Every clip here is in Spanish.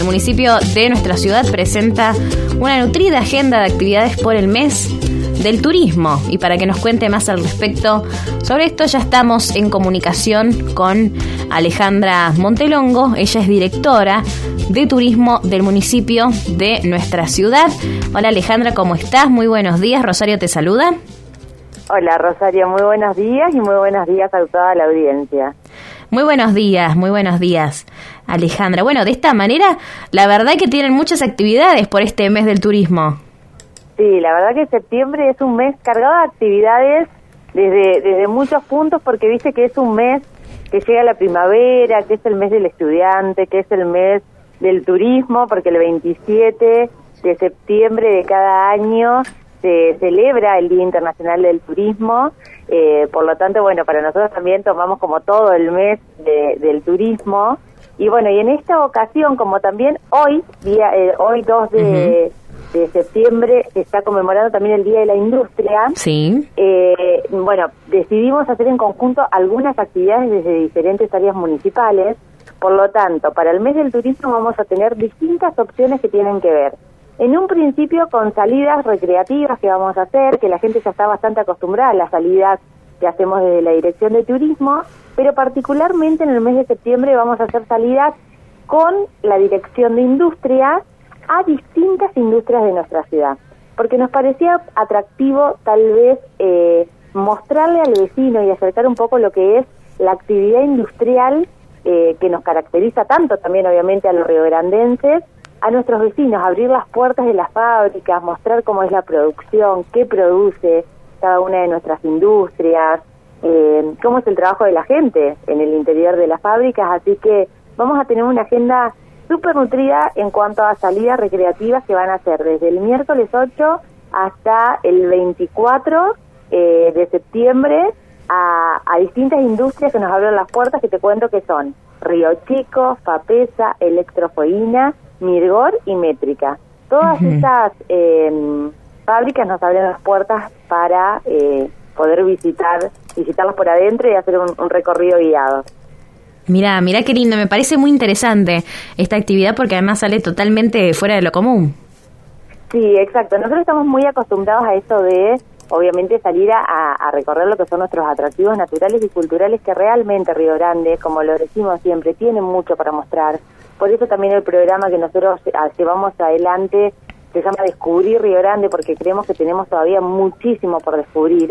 el municipio de nuestra ciudad presenta una nutrida agenda de actividades por el mes del turismo. Y para que nos cuente más al respecto sobre esto, ya estamos en comunicación con Alejandra Montelongo. Ella es directora de turismo del municipio de nuestra ciudad. Hola Alejandra, ¿cómo estás? Muy buenos días. Rosario te saluda. Hola Rosario, muy buenos días y muy buenos días a toda la audiencia. Muy buenos días, Alejandra. Bueno, de esta manera, la verdad que tienen muchas actividades por este mes del turismo. Sí, la verdad que septiembre es un mes cargado de actividades desde muchos puntos, porque viste que es un mes que llega la primavera, que es el mes del estudiante, que es el mes del turismo, porque el 27 de septiembre de cada año se celebra el Día Internacional del Turismo. Por lo tanto, bueno, para nosotros también tomamos como todo el mes del turismo. Y bueno, y en esta ocasión, como también hoy 2 de septiembre, se está conmemorando también el Día de la Industria. Sí. Bueno, decidimos hacer en conjunto algunas actividades desde diferentes áreas municipales. Por lo tanto, para el mes del turismo vamos a tener distintas opciones que tienen que ver, en un principio, con salidas recreativas que vamos a hacer, que la gente ya está bastante acostumbrada a las salidas que hacemos desde la Dirección de Turismo, pero particularmente en el mes de septiembre vamos a hacer salidas con la Dirección de Industria a distintas industrias de nuestra ciudad, porque nos parecía atractivo tal vez mostrarle al vecino y acercar un poco lo que es la actividad industrial que nos caracteriza tanto también obviamente a los riograndenses, a nuestros vecinos, abrir las puertas de las fábricas, mostrar cómo es la producción, qué produce cada una de nuestras industrias, cómo es el trabajo de la gente en el interior de las fábricas. Así que vamos a tener una agenda súper nutrida en cuanto a salidas recreativas que van a ser desde el miércoles 8 hasta el 24 de septiembre a distintas industrias que nos abren las puertas, que te cuento que son Río Chico, Fapesa, Electrofoína, Mirgor y Métrica. Todas estas fábricas nos abren las puertas para poder visitarlas por adentro y hacer un recorrido guiado. Mirá qué lindo, me parece muy interesante esta actividad porque además sale totalmente fuera de lo común. Sí, exacto. Nosotros estamos muy acostumbrados a eso de, obviamente, salir a recorrer lo que son nuestros atractivos naturales y culturales, que realmente Río Grande, como lo decimos siempre, tiene mucho para mostrar. Por eso también el programa que nosotros llevamos adelante se llama Descubrir Río Grande, porque creemos que tenemos todavía muchísimo por descubrir,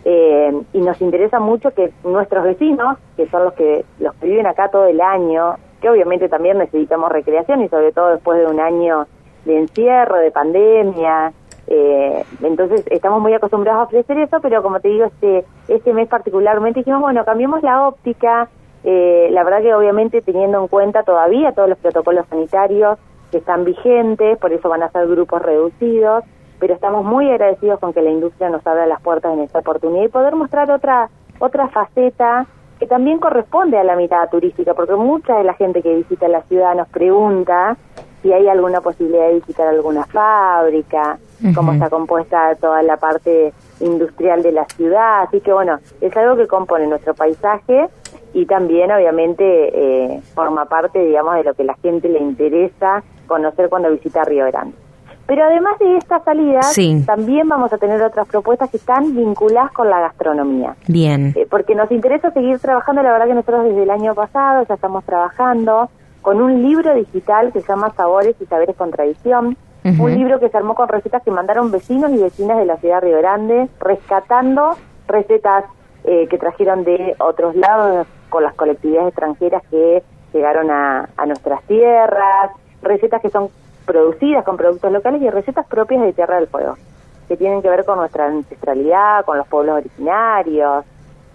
y nos interesa mucho que nuestros vecinos, que son los que viven acá todo el año, que obviamente también necesitamos recreación y sobre todo después de un año de encierro, de pandemia, entonces estamos muy acostumbrados a ofrecer eso, pero como te digo, este mes particularmente dijimos, bueno, cambiemos la óptica. La verdad que obviamente teniendo en cuenta todavía todos los protocolos sanitarios que están vigentes, por eso van a ser grupos reducidos, pero estamos muy agradecidos con que la industria nos abra las puertas en esta oportunidad y poder mostrar otra faceta que también corresponde a la mirada turística, porque mucha de la gente que visita la ciudad nos pregunta si hay alguna posibilidad de visitar alguna fábrica, cómo está compuesta toda la parte industrial de la ciudad. Así que bueno, es algo que compone nuestro paisaje y también obviamente forma parte, digamos, de lo que la gente le interesa conocer cuando visita Río Grande. Pero además de estas salidas, también vamos a tener otras propuestas que están vinculadas con la gastronomía. Bien. Porque nos interesa seguir trabajando. La verdad que nosotros desde el año pasado ya estamos trabajando con un libro digital que se llama Sabores y Saberes con Tradición. Un libro que se armó con recetas que mandaron vecinos y vecinas de la ciudad de Río Grande, rescatando recetas que trajeron de otros lados con las colectividades extranjeras que llegaron a nuestras tierras, recetas que son producidas con productos locales y recetas propias de Tierra del Fuego, que tienen que ver con nuestra ancestralidad, con los pueblos originarios,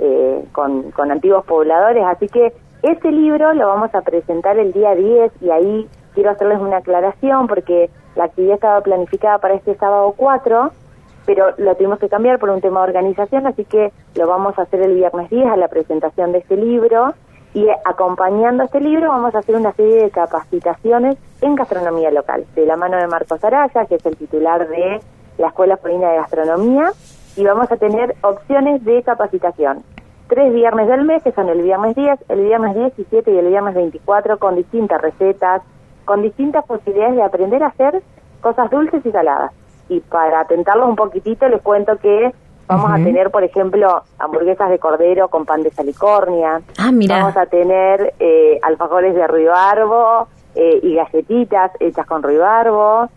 con antiguos pobladores. Así que ese libro lo vamos a presentar el día 10 y ahí quiero hacerles una aclaración porque la actividad estaba planificada para este sábado 4, pero lo tuvimos que cambiar por un tema de organización, así que lo vamos a hacer el viernes 10 a la presentación de este libro. Y acompañando a este libro vamos a hacer una serie de capacitaciones en gastronomía local, de la mano de Marcos Araya, que es el titular de la Escuela Polina de Gastronomía, y vamos a tener opciones de capacitación. 3 viernes del mes, que son el viernes 10, el viernes 17 y el viernes 24, con distintas recetas, con distintas posibilidades de aprender a hacer cosas dulces y saladas. Y para tentarlos un poquitito les cuento que vamos a tener, por ejemplo, hamburguesas de cordero con pan de salicornia. Ah, mira. Vamos a tener alfajores de ruibarbo y galletitas hechas con ruibarbo.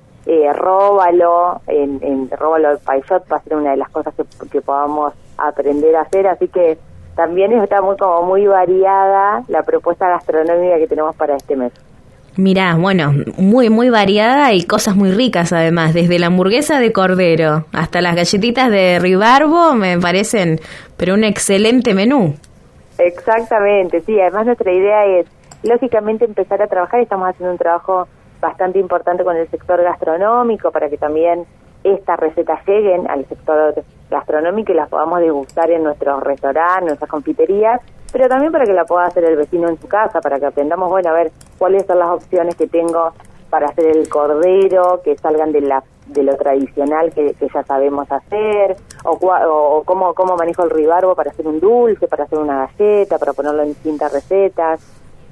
Róbalo, en róbalo paillot va a ser una de las cosas que podamos aprender a hacer, así que también está muy variada la propuesta gastronómica que tenemos para este mes. Mirá, bueno, muy variada y cosas muy ricas además, desde la hamburguesa de cordero hasta las galletitas de ruibarbo me parecen, pero un excelente menú. Exactamente, sí, además nuestra idea es, lógicamente, empezar a trabajar, estamos haciendo un trabajo bastante importante con el sector gastronómico para que también estas recetas lleguen al sector gastronómico y las podamos degustar en nuestros restaurantes, nuestras confiterías, pero también para que la pueda hacer el vecino en su casa, para que aprendamos, bueno, a ver cuáles son las opciones que tengo para hacer el cordero, que salgan de lo tradicional que ya sabemos hacer, o cómo manejo el ruibarbo para hacer un dulce, para hacer una galleta, para ponerlo en distintas recetas.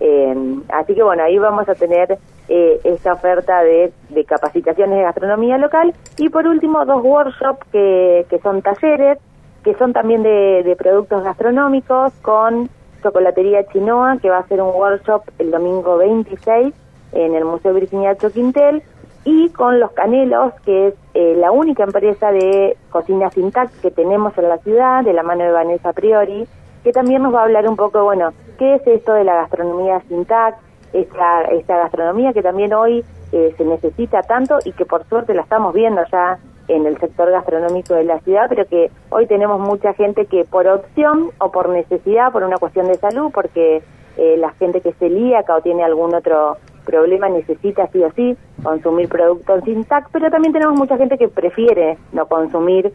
Así que bueno, ahí vamos a tener esta oferta de capacitaciones de gastronomía local y por último 2 workshops que son talleres, que son también de productos gastronómicos con Chocolatería Chinoa, que va a ser un workshop el domingo 26 en el Museo Virginia Quintel, y con Los Canelos, que es la única empresa de cocina Sintac que tenemos en la ciudad, de la mano de Vanessa Priori, que también nos va a hablar un poco, bueno, qué es esto de la gastronomía Sintac, esta gastronomía que también hoy se necesita tanto y que por suerte la estamos viendo ya en el sector gastronómico de la ciudad, pero que hoy tenemos mucha gente que por opción o por necesidad, por una cuestión de salud, porque la gente que es celíaca o tiene algún otro problema necesita sí o sí consumir productos Sintac, pero también tenemos mucha gente que prefiere no consumir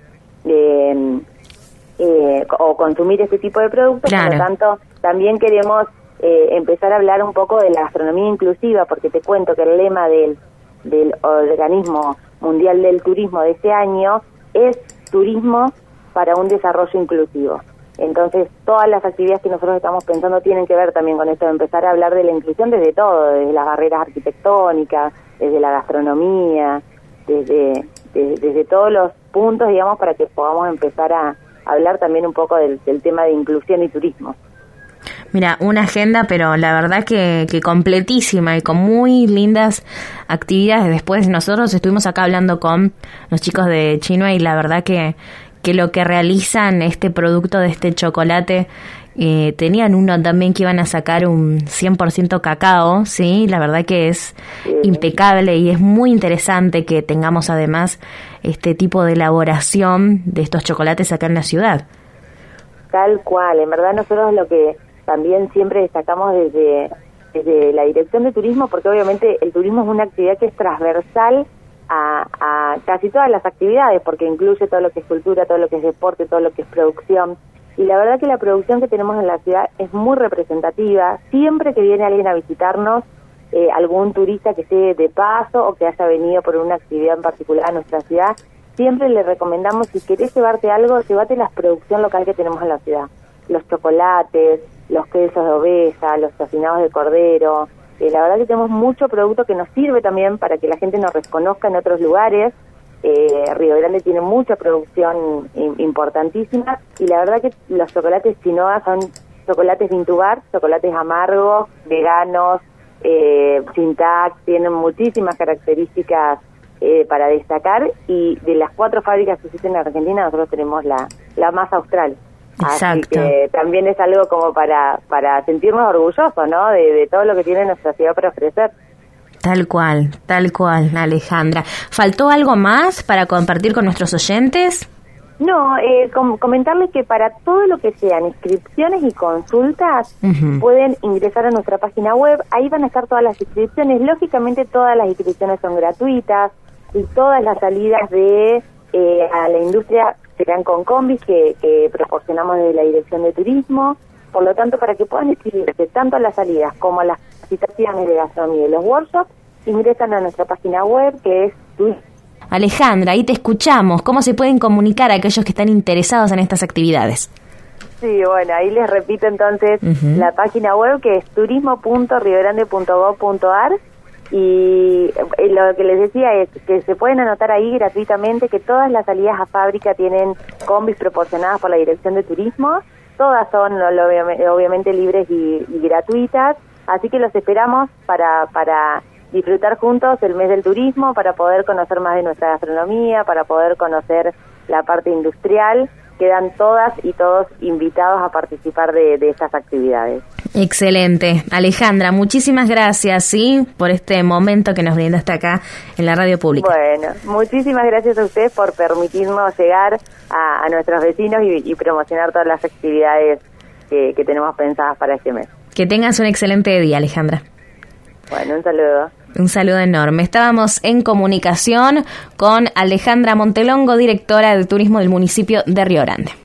o consumir este tipo de productos. Claro. Por lo tanto, también queremos empezar a hablar un poco de la gastronomía inclusiva, porque te cuento que el lema del Organismo Mundial del Turismo de este año es turismo para un desarrollo inclusivo. Entonces, todas las actividades que nosotros estamos pensando tienen que ver también con esto de empezar a hablar de la inclusión desde todo, desde las barreras arquitectónicas, desde la gastronomía, desde todos los puntos, digamos, para que podamos empezar a hablar también un poco del tema de inclusión y turismo. Mira, una agenda, pero la verdad que completísima y con muy lindas actividades. Después nosotros estuvimos acá hablando con los chicos de Chinoa y la verdad que lo que realizan este producto de este chocolate, tenían uno también que iban a sacar un 100% cacao, sí, la verdad que es impecable y es muy interesante que tengamos además este tipo de elaboración de estos chocolates acá en la ciudad. Tal cual, en verdad nosotros lo que también siempre destacamos desde la Dirección de Turismo, porque obviamente el turismo es una actividad que es transversal a casi todas las actividades, porque incluye todo lo que es cultura, todo lo que es deporte, todo lo que es producción, y la verdad que la producción que tenemos en la ciudad es muy representativa. Siempre que viene alguien a visitarnos, algún turista que esté de paso o que haya venido por una actividad en particular a nuestra ciudad, siempre le recomendamos, si querés llevarte algo, llévate la producción local que tenemos en la ciudad. Los chocolates, los quesos de oveja, los cocinados de cordero. La verdad que tenemos mucho producto que nos sirve también para que la gente nos reconozca en otros lugares. Río Grande tiene mucha producción importantísima y la verdad que los chocolates Chinoa son chocolates Vintubar, chocolates amargos, veganos, Sintac, tienen muchísimas características para destacar, y de las 4 fábricas que existen en Argentina nosotros tenemos la más austral. Exacto. Así que también es algo como para sentirnos orgullosos, ¿no? De todo lo que tiene nuestra ciudad para ofrecer. Tal cual, Alejandra. ¿Faltó algo más para compartir con nuestros oyentes? No, comentarles que para todo lo que sean inscripciones y consultas, pueden ingresar a nuestra página web. Ahí van a estar todas las inscripciones. Lógicamente todas las inscripciones son gratuitas y todas las salidas a la industria serán con combis que proporcionamos desde la Dirección de Turismo. Por lo tanto, para que puedan inscribirse tanto a las salidas como a las capacitaciones de gastronomía y los workshops, ingresan a nuestra página web, que es Turismo. Alejandra, ahí te escuchamos. ¿Cómo se pueden comunicar a aquellos que están interesados en estas actividades? Sí, bueno, ahí les repito entonces la página web, que es turismo.riogrande.gov.ar, Y lo que les decía es que se pueden anotar ahí gratuitamente, que todas las salidas a fábrica tienen combis proporcionadas por la Dirección de Turismo, todas son obviamente libres y gratuitas, así que los esperamos para disfrutar juntos el mes del turismo, para poder conocer más de nuestra gastronomía, para poder conocer la parte industrial. Quedan todas y todos invitados a participar de estas actividades. Excelente. Alejandra, muchísimas gracias, ¿sí?, por este momento que nos brindaste acá en la radio pública. Bueno, muchísimas gracias a ustedes por permitirnos llegar a nuestros vecinos y promocionar todas las actividades que tenemos pensadas para este mes. Que tengas un excelente día, Alejandra. Bueno, un saludo. Un saludo enorme. Estábamos en comunicación con Alejandra Montelongo, directora de turismo del municipio de Río Grande.